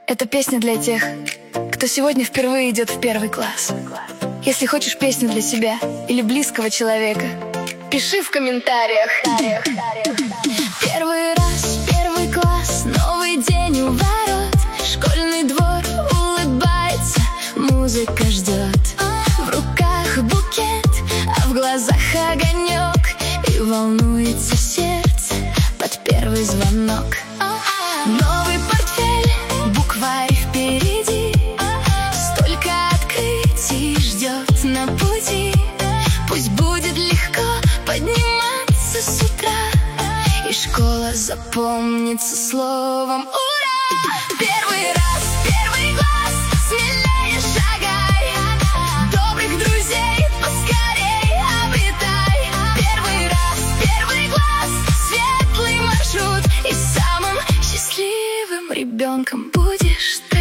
Это песня для тех, кто сегодня впервые идет в первый класс. Если хочешь песню для себя или близкого человека, пиши в комментариях. Первый раз, первый класс, новый день у ворот. Школьный двор улыбается, музыка ждет. В руках букет, а в глазах огонек, и волнуется сердце под первый звонок. Новый портфель, букварь впереди, столько открытий ждет на пути. Пусть будет легко подниматься с утра, и школа запомнится словом «Ура!». Первый раз, первый класс, смелее шагай, добрых друзей поскорей обретай. Первый раз, первый класс, светлый маршрут, и самым счастливым ребенком будешь ты.